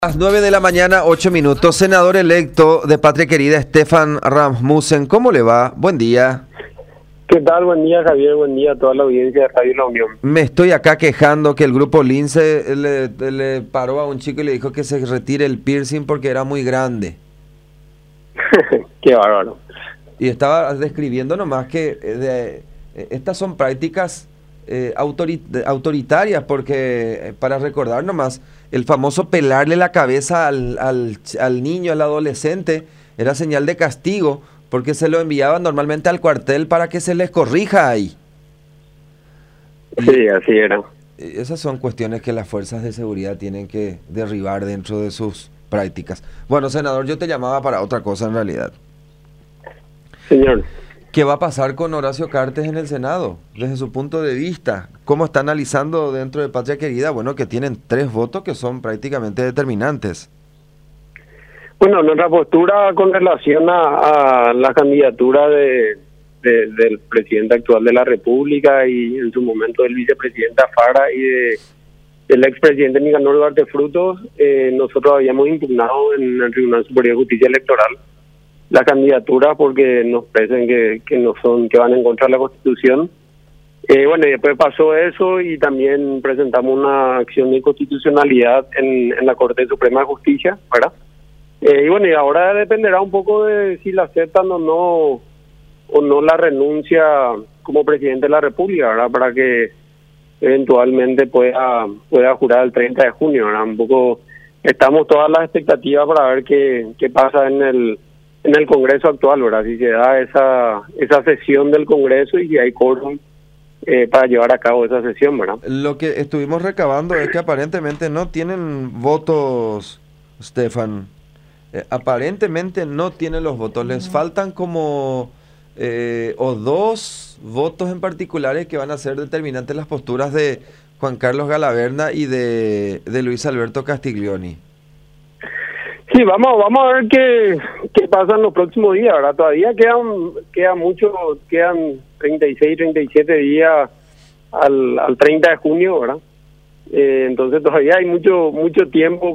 Las 9 de la mañana, 8 minutos. Senador electo de Patria Querida, Stefan Rasmussen, ¿cómo le va? Buen día. ¿Qué tal? Buen día, Javier. Buen día a toda la audiencia de Radio La Unión. Me estoy acá quejando que el grupo Lince le paró a un chico y le dijo que se retire el piercing porque era muy grande. Qué bárbaro. Y estaba describiendo nomás que estas son prácticas autoritarias, porque para recordar nomás, el famoso pelarle la cabeza al niño, al adolescente, era señal de castigo, porque se lo enviaban normalmente al cuartel para que se les corrija ahí. Sí, así era. Esas son cuestiones que las fuerzas de seguridad tienen que derribar dentro de sus prácticas. Bueno, senador, yo te llamaba para otra cosa en realidad. Señor. ¿Qué va a pasar con Horacio Cartes en el Senado? Desde su punto de vista, ¿cómo está analizando dentro de Patria Querida? Bueno, que tienen 3 votos que son prácticamente determinantes. Bueno, nuestra postura con relación a la candidatura del presidente actual de la República y en su momento del vicepresidente Afara y del expresidente Nicanor Duarte Frutos, nosotros habíamos impugnado en el Tribunal Superior de Justicia Electoral la candidatura porque nos parecen que van en contra de la Constitución. Bueno, y después pasó eso y también presentamos una acción de inconstitucionalidad en la Corte Suprema de Justicia, ¿verdad? Y bueno, y ahora dependerá un poco de si la aceptan o no la renuncia como presidente de la República, ¿verdad? Para que eventualmente pueda jurar el 30 de junio, ¿verdad? Un poco estamos todas las expectativas para ver qué pasa en el Congreso actual, ¿verdad? Si se da esa sesión del Congreso y si hay quórum para llevar a cabo esa sesión, ¿verdad? Lo que estuvimos recabando es que aparentemente no tienen votos, Stefan. Aparentemente no tienen los votos. Les faltan como o 2 votos en particulares que van a ser determinantes las posturas de Juan Carlos Galaverna y de Luis Alberto Castiglioni. Sí, vamos a ver qué pasa en los próximos días, ¿verdad? Todavía quedan mucho, quedan 36, 37 días al 30 de junio, ¿verdad? Entonces todavía hay mucho tiempo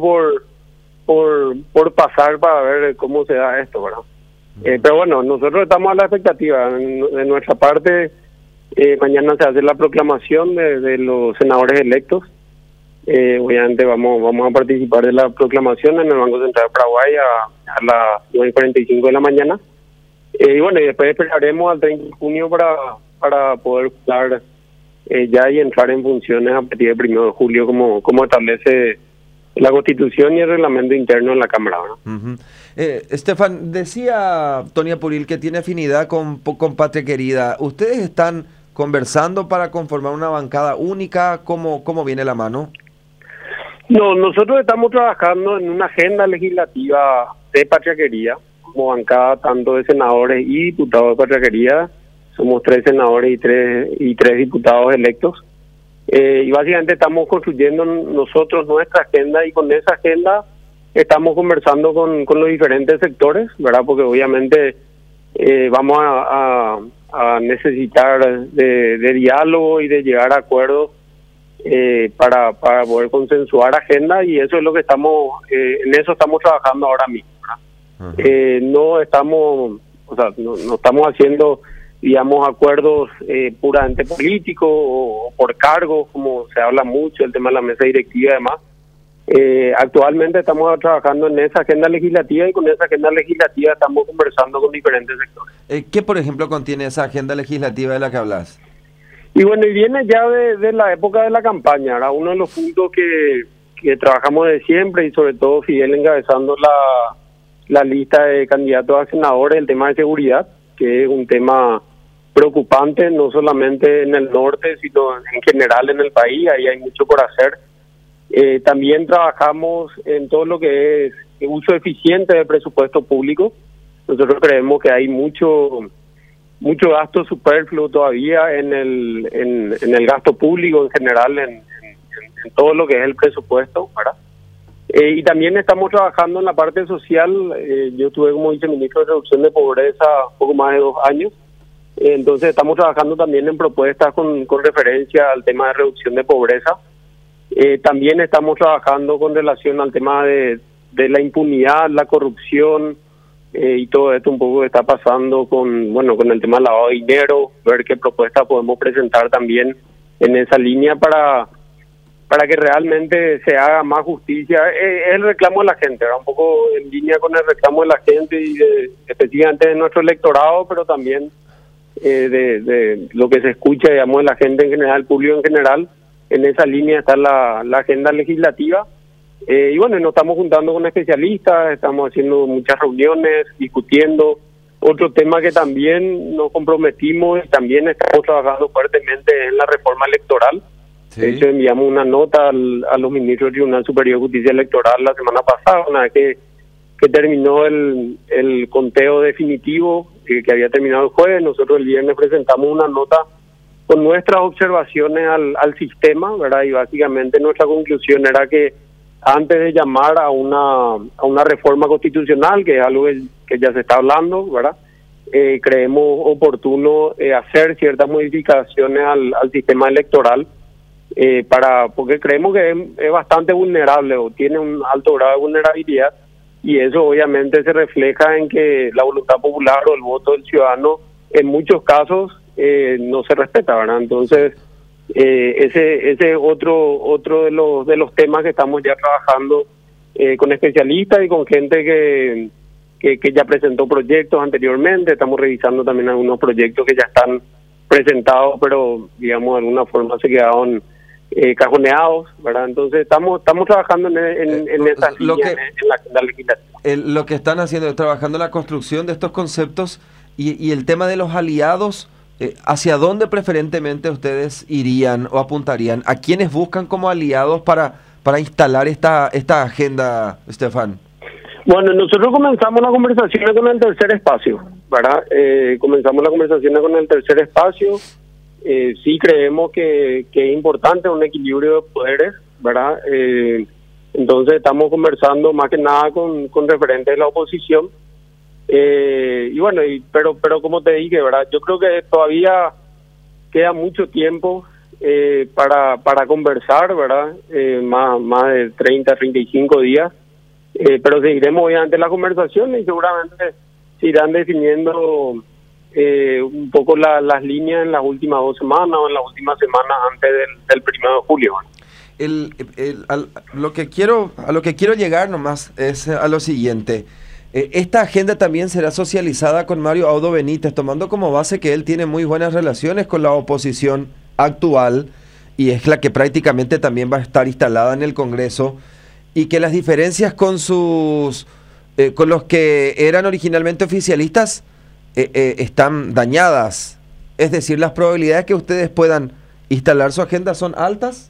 por pasar para ver cómo se da esto, ¿verdad? Pero bueno, nosotros estamos a la expectativa. De nuestra parte, mañana se hace la proclamación de los senadores electos. Obviamente vamos a participar de la proclamación en el Banco Central de Paraguay a las 9:45 de la mañana. Y bueno, y después esperaremos al 30 de junio para poder votar ya y entrar en funciones a partir del 1 de julio como establece la Constitución y el reglamento interno en la Cámara, ¿no? Stefan, decía Tonia Puril que tiene afinidad con Patria Querida. ¿Ustedes están conversando para conformar una bancada única? ¿Cómo viene la mano? No, nosotros estamos trabajando en una agenda legislativa de Patria Querida, como bancada tanto de senadores y diputados de Patria Querida. Somos 3 senadores y tres diputados electos. Y básicamente estamos construyendo nosotros nuestra agenda y con esa agenda estamos conversando con los diferentes sectores, ¿verdad? Porque obviamente vamos a necesitar de diálogo y de llegar a acuerdos para poder consensuar agenda, y eso es lo que en eso estamos trabajando ahora mismo, ¿verdad? No estamos haciendo, digamos, acuerdos puramente políticos o por cargos, como se habla mucho, el tema de la mesa directiva y demás. Actualmente estamos trabajando en esa agenda legislativa y con esa agenda legislativa estamos conversando con diferentes sectores. ¿Qué, por ejemplo, contiene esa agenda legislativa de la que hablas? Y bueno, y viene ya de la época de la campaña, ¿verdad? Uno de los puntos que trabajamos de siempre, y sobre todo Fidel encabezando la lista de candidatos a senadores, el tema de seguridad, que es un tema preocupante, no solamente en el norte, sino en general en el país. Ahí hay mucho por hacer. También trabajamos en todo lo que es el uso eficiente del presupuesto público. Nosotros creemos que hay mucho gasto superfluo todavía en el gasto público en general, en todo lo que es el presupuesto, ¿verdad? Y también estamos trabajando en la parte social. Yo estuve como viceministro de Reducción de Pobreza poco más de 2 años. Entonces estamos trabajando también en propuestas con referencia al tema de reducción de pobreza. También estamos trabajando con relación al tema de la impunidad, la corrupción, y todo esto un poco está pasando con el tema del lavado de dinero, ver qué propuestas podemos presentar también en esa línea para que realmente se haga más justicia. Es el reclamo de la gente, ¿verdad? Un poco en línea con el reclamo de la gente y específicamente de nuestro electorado, pero también de lo que se escucha, digamos, de la gente en general, el público en general. En esa línea está la agenda legislativa. Y bueno, nos estamos juntando con especialistas, estamos haciendo muchas reuniones, discutiendo. Otro tema que también nos comprometimos y también estamos trabajando fuertemente en la reforma electoral. Sí. De hecho, enviamos una nota a los ministros del Tribunal Superior de Justicia Electoral la semana pasada, una vez que terminó el conteo definitivo, que había terminado el jueves. Nosotros el viernes presentamos una nota con nuestras observaciones al sistema, ¿verdad? Y básicamente nuestra conclusión era que antes de llamar a una reforma constitucional, que es algo que ya se está hablando, ¿verdad? Creemos oportuno hacer ciertas modificaciones al sistema electoral, porque creemos que es bastante vulnerable o tiene un alto grado de vulnerabilidad, y eso obviamente se refleja en que la voluntad popular o el voto del ciudadano en muchos casos no se respeta, ¿verdad? Entonces ese es otro de los temas que estamos ya trabajando con especialistas y con gente que ya presentó proyectos anteriormente. Estamos revisando también algunos proyectos que ya están presentados, pero digamos de alguna forma se quedaron cajoneados, ¿verdad? Entonces estamos trabajando en esa línea, en la agenda legislativa. Lo que están haciendo es trabajando en la construcción de estos conceptos y el tema de los aliados. ¿Hacia dónde preferentemente ustedes irían o apuntarían? ¿A quiénes buscan como aliados para instalar esta agenda, Estefan? Bueno, nosotros comenzamos las conversaciones con el tercer espacio, ¿verdad? Comenzamos las conversaciones con el tercer espacio. Sí creemos que es importante un equilibrio de poderes, ¿verdad? Entonces estamos conversando más que nada con referentes de la oposición. Y bueno, pero como te dije, ¿verdad? Yo creo que todavía queda mucho tiempo para conversar, ¿verdad? Más de 35 días, pero seguiremos obviamente las conversaciones y seguramente se irán definiendo un poco las líneas en las últimas 2 semanas o en las últimas semanas antes del 1 de julio. A lo que quiero llegar nomás es a lo siguiente. Esta agenda también será socializada con Mario Audo Benítez, tomando como base que él tiene muy buenas relaciones con la oposición actual y es la que prácticamente también va a estar instalada en el Congreso, y que las diferencias con los que eran originalmente oficialistas están dañadas. Es decir, las probabilidades que ustedes puedan instalar su agenda son altas.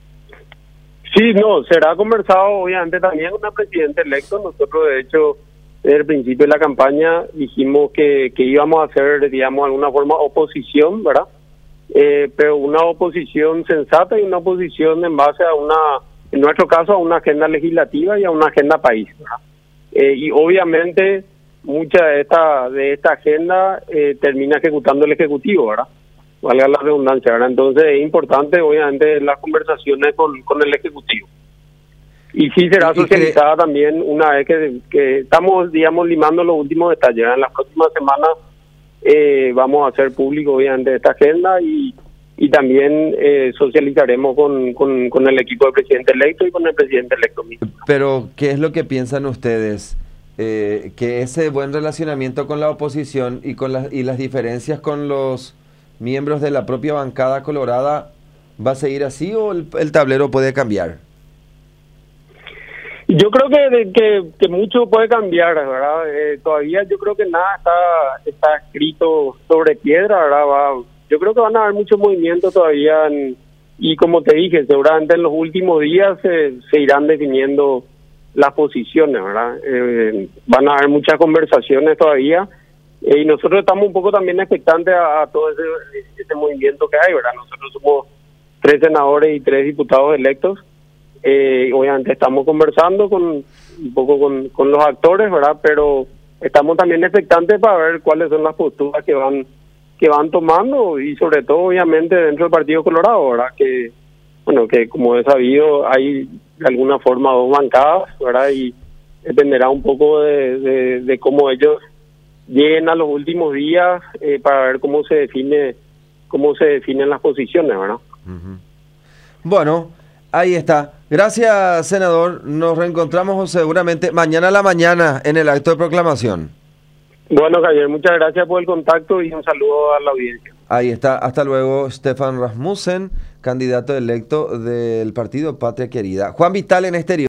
Sí, no, será conversado obviamente también con el presidente electo. Nosotros de hecho desde el principio de la campaña dijimos que íbamos a hacer, digamos, de alguna forma oposición, ¿verdad? Pero una oposición sensata y una oposición en base a en nuestro caso, a una agenda legislativa y a una agenda país, ¿verdad? Y obviamente mucha de esta agenda termina ejecutando el Ejecutivo, ¿verdad? Valga la redundancia, ¿verdad? Entonces es importante, obviamente, las conversaciones con el Ejecutivo. Y sí será socializada también una vez que estamos, digamos, limando los últimos detalles. En las próximas semanas vamos a hacer público, obviamente, esta agenda y también socializaremos con el equipo del presidente electo y con el presidente electo mismo. Pero, ¿qué es lo que piensan ustedes? ¿Que ese buen relacionamiento con la oposición y las diferencias con los miembros de la propia bancada colorada va a seguir así o el tablero puede cambiar? Yo creo que mucho puede cambiar, ¿verdad? Todavía yo creo que nada está escrito sobre piedra, ¿verdad? Yo creo que van a haber muchos movimientos todavía y como te dije, seguramente en los últimos días se irán definiendo las posiciones, ¿verdad? Van a haber muchas conversaciones todavía y nosotros estamos un poco también expectantes a todo ese movimiento que hay, ¿verdad? Nosotros somos 3 senadores y 3 diputados electos. Obviamente estamos conversando un poco con los actores, ¿verdad? Pero estamos también expectantes para ver cuáles son las posturas que van tomando y sobre todo obviamente dentro del Partido Colorado, ¿verdad? Que bueno, que como he sabido hay de alguna forma dos bancadas, ¿verdad? Y dependerá un poco de cómo ellos lleguen a los últimos días para ver cómo se definen las posiciones, ¿verdad? Ujú. Bueno, ahí está. Gracias, senador. Nos reencontramos seguramente mañana a la mañana en el acto de proclamación. Bueno, Javier, muchas gracias por el contacto y un saludo a la audiencia. Ahí está. Hasta luego, Stefan Rasmussen, candidato electo del partido Patria Querida. Juan Vital en exterior.